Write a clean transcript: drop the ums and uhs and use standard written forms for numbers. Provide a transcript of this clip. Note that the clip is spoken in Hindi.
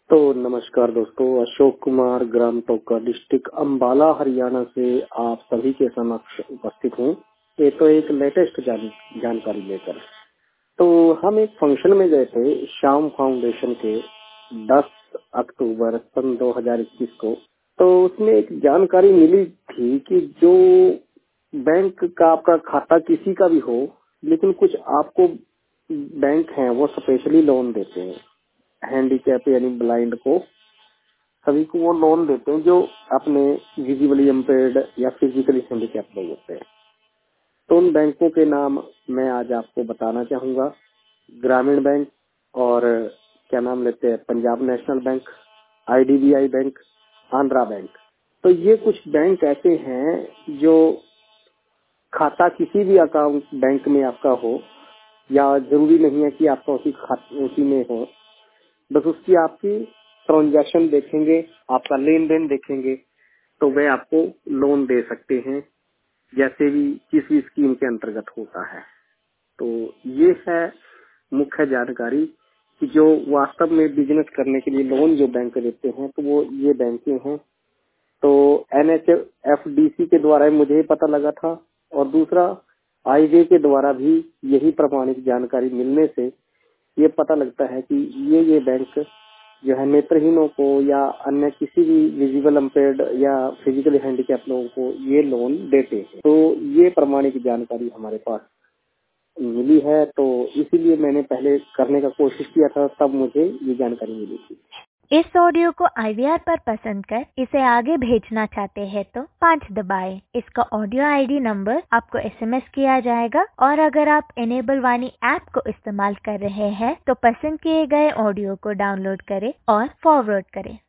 तो नमस्कार दोस्तों, अशोक कुमार ग्राम टोका डिस्ट्रिक्ट अंबाला हरियाणा से आप सभी के समक्ष उपस्थित हूँ। ये तो एक लेटेस्ट जानकारी लेकर। तो हम एक फंक्शन में गए थे श्याम फाउंडेशन के 10 अक्टूबर सन 2021 को। तो उसमें एक जानकारी मिली थी कि जो बैंक का आपका खाता किसी का भी हो, लेकिन कुछ आपको बैंक हैं वो स्पेशली लोन देते हैं। हैंडीकैप यानी ब्लाइंड को सभी को वो लोन देते हैं जो अपने विजिबली इम्पेयर्ड या फिजिकली हैंडीकैप लोग होते हैं। तो उन बैंकों के नाम मैं आज आपको बताना चाहूंगा। ग्रामीण बैंक और क्या नाम लेते हैं, Punjab national bank, IDBI bank, Andhra bank. तो ये कुछ बैंक ऐसे हैं जो खाता किसी भी अकाउंट बैंक में आपका हो, या जरूरी नहीं है कि आपका उसी में हो, बस उसकी आपकी ट्रांजैक्शन देखेंगे, आपका लेन देन देखेंगे तो वे आपको लोन दे सकते हैं, जैसे भी किसी स्कीम के अंतर्गत होता है। तो ये है मुख्य जानकारी कि जो वास्तव में बिजनेस करने के लिए लोन जो बैंक देते हैं तो वो ये बैंकें हैं। तो NHFDC के द्वारा मुझे ही पता लगा था, और दूसरा IJ के द्वारा भी यही प्रमाणित जानकारी मिलने से ये पता लगता है कि ये बैंक जो है नेत्रहीनों को या अन्य किसी भी विजिबल इम्पेयर्ड या फिजिकली हैंडीकैप लोगों को ये लोन देते हैं। तो ये प्रमाणित जानकारी हमारे पास मिली है, तो इसीलिए मैंने पहले करने का कोशिश किया था, तब मुझे ये जानकारी मिली थी। इस ऑडियो को IVR पर पसंद कर इसे आगे भेजना चाहते हैं तो 5 दबाएं। इसका ऑडियो ID नंबर आपको SMS किया जाएगा, और अगर आप इनेबल वाणी ऐप को इस्तेमाल कर रहे हैं तो पसंद किए गए ऑडियो को डाउनलोड करें और फॉरवर्ड करें।